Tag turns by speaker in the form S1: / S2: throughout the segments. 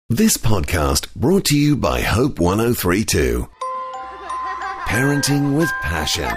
S1: This podcast brought to you by Hope 1032. Parenting with passion.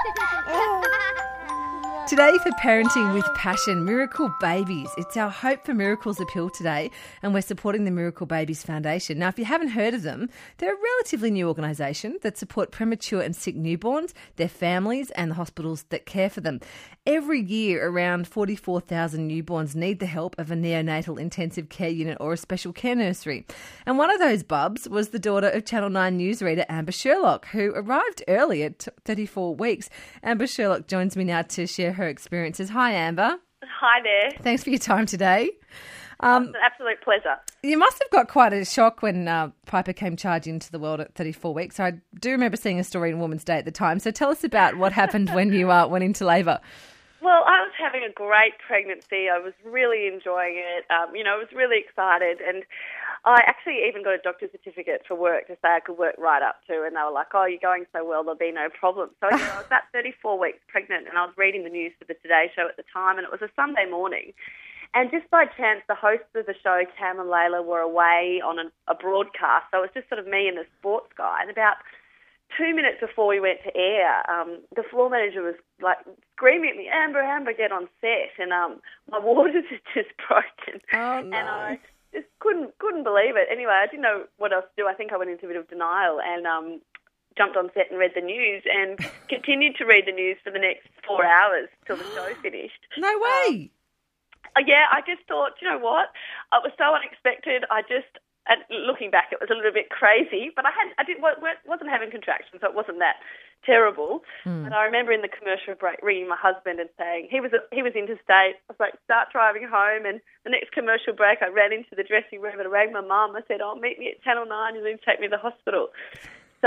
S2: Today for Parenting with Passion, Miracle Babies. It's our Hope for Miracles appeal today, and we're supporting the Miracle Babies Foundation. Now, if you haven't heard of them, they're a relatively new organisation that support premature and sick newborns, their families and the hospitals that care for them. Every year, around 44,000 newborns need the help of a neonatal intensive care unit or a special care nursery. And one of those bubs was the daughter of Channel 9 newsreader Amber Sherlock, who arrived early at 34 weeks. Amber Sherlock joins me now to share her experiences. Hi, Amber.
S3: Hi there.
S2: Thanks for your time today.
S3: It's an absolute pleasure.
S2: You must have got quite a shock when Piper came charging into the world at 34 weeks. I do remember seeing a story in Woman's Day at the time. So tell us about what happened when you went into labour.
S3: Well, I was having a great pregnancy. I was really enjoying it. I was really excited. And I actually even got a doctor's certificate for work to say I could work right up to. And they were like, oh, you're going so well, there'll be no problem. So I was about 34 weeks pregnant, and I was reading the news for the Today Show at the time, and it was a Sunday morning. And just by chance, the hosts of the show, Cam and Layla, were away on a broadcast. So it was just sort of me and the sports guy. And about 2 minutes before we went to air, the floor manager was like screaming at me, Amber, get on set. And my waters had just broken.
S2: Oh, no.
S3: And I just couldn't believe it. Anyway, I didn't know what else to do. I think I went into a bit of denial and jumped on set and read the news and continued to read the news for the next 4 hours till the show finished.
S2: No way.
S3: Yeah, I just thought, you know what? It was so unexpected. And looking back, it was a little bit crazy, but I wasn't having contractions, so it wasn't that terrible. And I remember in the commercial break ringing my husband and saying he was interstate. I was like, start driving home. And the next commercial break, I ran into the dressing room and I rang my mum. I said, meet me at Channel 9 and then take me to the hospital. So,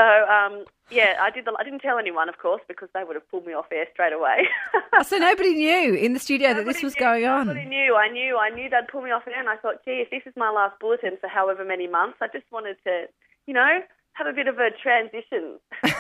S3: I didn't tell anyone, of course, because they would have pulled me off air straight away.
S2: So nobody knew in the studio that this was going on?
S3: Nobody knew. I knew they'd pull me off air, and I thought, gee, if this is my last bulletin for however many months, I just wanted to, have a bit of a transition.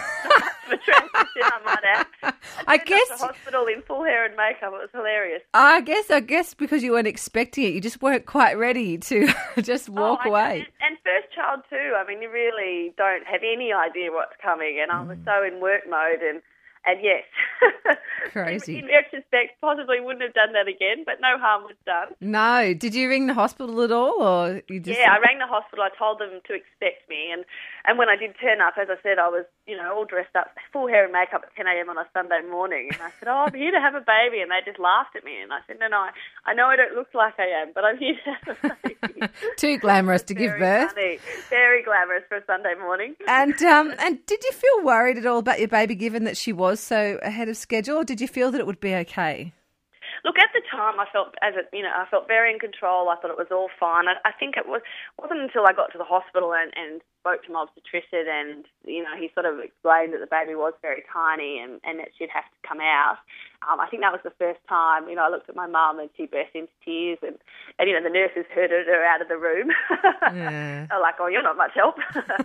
S3: I might add. I guess to the hospital in full hair and makeup. It was hilarious.
S2: I guess because you weren't expecting it, you just weren't quite ready to just walk away.
S3: And first child too. I mean, you really don't have any idea what's coming, and I was so in work mode and yes.
S2: Crazy.
S3: In retrospect, possibly wouldn't have done that again, but no harm was done.
S2: No. Did you ring the hospital at all, or you just?
S3: Yeah, I rang the hospital. I told them to expect me, and when I did turn up, as I said, I was all dressed up, full hair and makeup at 10 a.m. on a Sunday morning, and I said, I'm here to have a baby, and they just laughed at me, and I said, no, I know I don't look like I am, but I'm here to have a baby.
S2: Too glamorous to give birth.
S3: Funny. Very glamorous for a Sunday morning.
S2: And did you feel worried at all about your baby, given that she was so ahead of schedule, or did you feel that it would be okay?
S3: Look, at the time, I felt I felt very in control. I thought it was all fine. I think it wasn't until I got to the hospital and spoke to my obstetrician, and he sort of explained that the baby was very tiny and that she'd have to come out. I think that was the first time. I looked at my mum and she burst into tears, and the nurses herded her out of the room.
S2: Yeah.
S3: They're like, "Oh, you're not much help."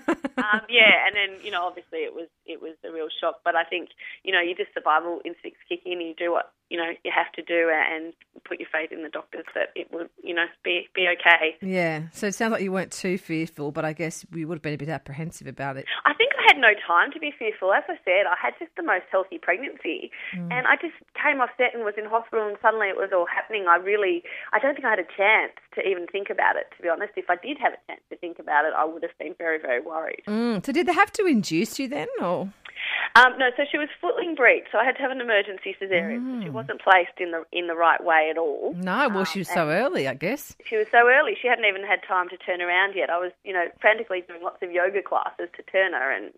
S3: And then obviously it was a real shock. But I think your just survival instincts kick in. You do what you have to do and put your faith in the doctors that it would be okay.
S2: Yeah. So it sounds like you weren't too fearful, but I guess we would have been a bit apprehensive about it.
S3: I think I had no time to be fearful. As I said, I had just the most healthy pregnancy, and I just came off set and was in hospital, and suddenly it was all happening. I don't think I had a chance to even think about it, to be honest. If I did have a chance to think about it, I would have been very, very worried.
S2: So did they have to induce you then, or?
S3: No, so she was footling breech, so I had to have an emergency cesarean. So she wasn't placed in the right way at all.
S2: No, well, she was so early, I guess.
S3: She was so early. She hadn't even had time to turn around yet. I was, frantically doing lots of yoga classes to turn her, and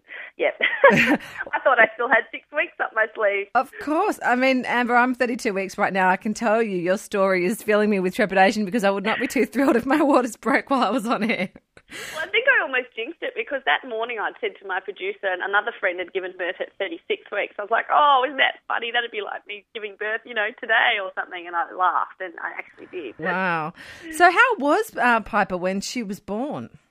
S3: I thought I still had 6 weeks up my sleeve.
S2: Of course. I mean, Amber, I'm 32 weeks right now. I can tell you your story is filling me with trepidation, because I would not be too thrilled if my waters broke while I was on air.
S3: Well, I think I almost jinxed it, because that morning I'd said to my producer, and another friend had given birth at 36 weeks. I was like, oh, isn't that funny? That'd be like me giving birth, today or something. And I laughed, and I actually did.
S2: Wow. So how was Piper when she was born?
S3: Look,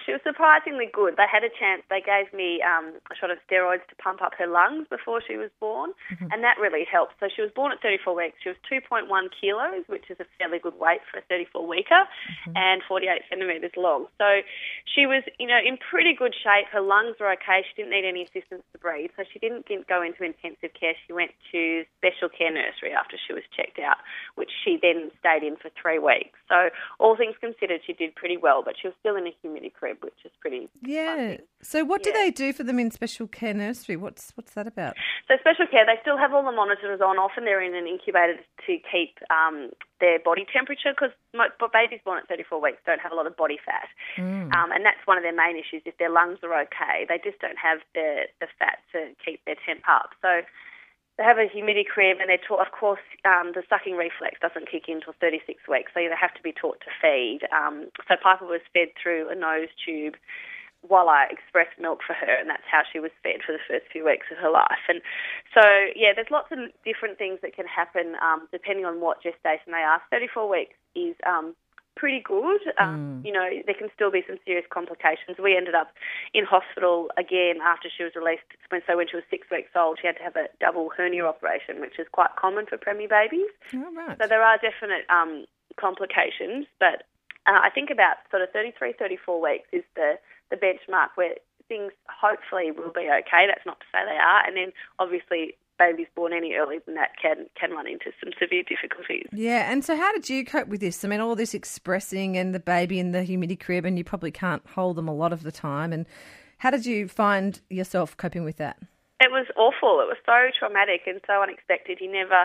S3: she was surprisingly good. They had a chance. They gave me a shot of steroids to pump up her lungs before she was born, and that really helped. So she was born at 34 weeks. She was 2.1 kilos, which is a fairly good weight for a 34-weeker, and 48 centimetres long. So she was, in pretty good shape. Her lungs were okay. She didn't need any assistance to breathe, so she didn't go into intensive care. She went to special care nursery after she was checked out, which she then stayed in for 3 weeks. So all things considered, she did pretty well, but she was still in a humidity crib, which is pretty fun.
S2: So what do they do for them in special care nursery? What's that about?
S3: So special care, they still have all the monitors on. Often they're in an incubator to keep their body temperature, because babies born at 34 weeks don't have a lot of body fat. And that's one of their main issues. If their lungs are okay, they just don't have the fat to keep their temp up. So they have a humidity crib, and they're taught, of course, the sucking reflex doesn't kick in until 36 weeks, so they have to be taught to feed. So Piper was fed through a nose tube while I expressed milk for her, and that's how she was fed for the first few weeks of her life. And so, there's lots of different things that can happen depending on what gestation they are. 34 weeks is pretty good. There can still be some serious complications. We ended up in hospital again after she was released. So when she was 6 weeks old, she had to have a double hernia operation, which is quite common for preemie babies.
S2: Oh, right.
S3: So there are definite complications, but I think about sort of 33, 34 weeks is the benchmark where things hopefully will be okay. That's not to say they are. And then obviously babies born any earlier than that can run into some severe difficulties.
S2: Yeah, and so how did you cope with this? I mean, all this expressing and the baby in the humidity crib, and you probably can't hold them a lot of the time. And how did you find yourself coping with that?
S3: It was awful. It was so traumatic and so unexpected.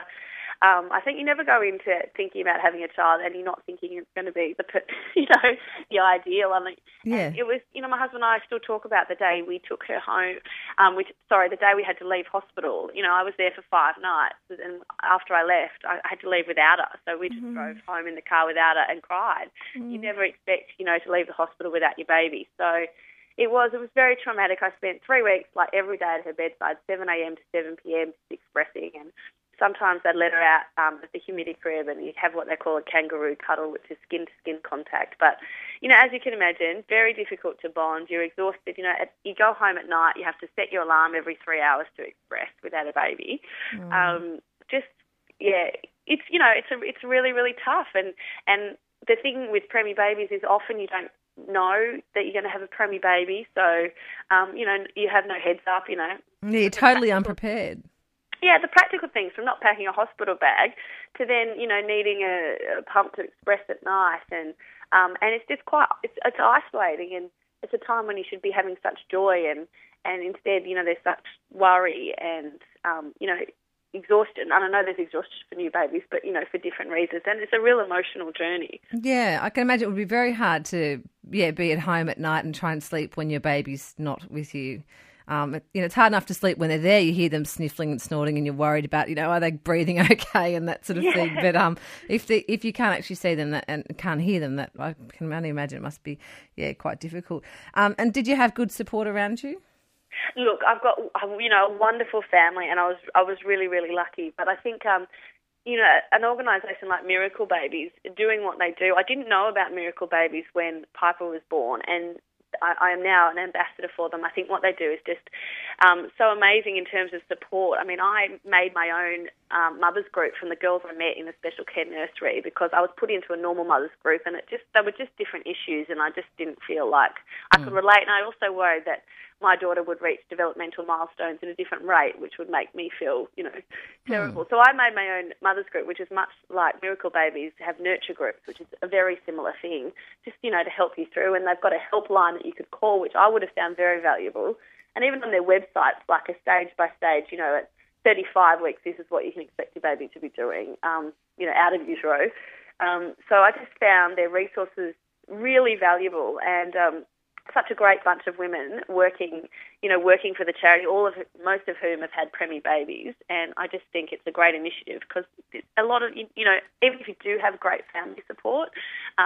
S3: I think you never go into thinking about having a child and you're not thinking it's going to be the ideal. And it was, my husband and I still talk about the day we took her home, the day we had to leave hospital. I was there for 5 nights, and after I left, I had to leave without her. So we just drove home in the car without her and cried. You never expect, to leave the hospital without your baby. So it was very traumatic. I spent 3 weeks, every day at her bedside, 7 a.m. to 7 p.m, just expressing, and sometimes they'd let her out at the humidity crib, and you'd have what they call a kangaroo cuddle, which is skin-to-skin contact. But, as you can imagine, very difficult to bond. You're exhausted. You go home at night, you have to set your alarm every 3 hours to express without a baby. It's really, really tough. And the thing with preemie babies is often you don't know that you're going to have a preemie baby. So, you have no heads up,
S2: Yeah, you're totally unprepared.
S3: Yeah, the practical things, from not packing a hospital bag to then, needing a pump to express at night, and it's just it's isolating, and it's a time when you should be having such joy, and instead, there's such worry and exhaustion. And I know there's exhaustion for new babies, but for different reasons, and it's a real emotional journey. Yeah,
S2: I can imagine it would be very hard to be at home at night and try and sleep when your baby's not with you. It's hard enough to sleep when they're there. You hear them sniffling and snorting, and you're worried about, are they breathing okay and that sort of thing. But if you can't actually see them and can't hear them, that I can only imagine it must be quite difficult. And did you have good support around you?
S3: Look, I've got a wonderful family, and I was really, really lucky. But I think an organisation like Miracle Babies doing what they do. I didn't know about Miracle Babies when Piper was born, and I am now an ambassador for them. I think what they do is just so amazing in terms of support. I mean, I made my own mothers group from the girls I met in the special care nursery, because I was put into a normal mothers group, and they were just different issues, and I just didn't feel like I could relate. And I also worried that my daughter would reach developmental milestones at a different rate, which would make me feel, terrible. So I made my own mothers group, which is much like Miracle Babies have nurture groups, which is a very similar thing, just, to help you through. And they've got a helpline that you could call, which I would have found very valuable. And even on their website, like a stage by stage, at 35 weeks, this is what you can expect your baby to be doing, out of utero. So I just found their resources really valuable, and such a great bunch of women working for the charity, most of whom have had preemie babies. And I just think it's a great initiative, because a lot of, even if you do have great family support,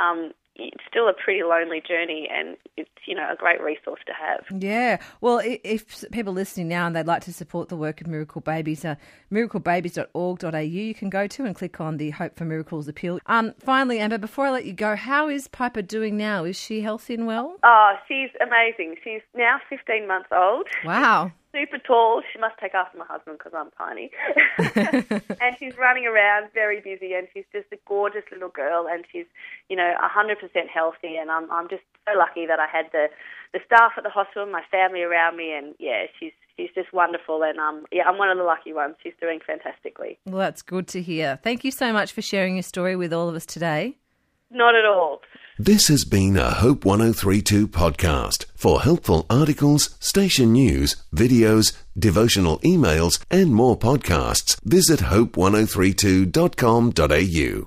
S3: it's still a pretty lonely journey, and it's, you know, a great resource to have.
S2: Yeah. Well, if people listening now and they'd like to support the work of Miracle Babies, miraclebabies.org.au you can go to and click on the Hope for Miracles appeal. Finally, Amber, before I let you go, how is Piper doing now? Is she healthy and well?
S3: Oh, she's amazing. She's now 15 months old.
S2: Wow.
S3: Super tall. She must take after my husband because I'm tiny. And she's running around, very busy, and she's just a gorgeous little girl, and she's, you know, 100% healthy, and I'm just so lucky that I had the staff at the hospital, my family around me, and yeah, she's just wonderful, and I'm one of the lucky ones. She's doing fantastically.
S2: Well, that's good to hear. Thank you so much for sharing your story with all of us today.
S3: Not at all.
S1: This has been a Hope 103.2 podcast. For helpful articles, station news, videos, devotional emails, and more podcasts, visit hope1032.com.au.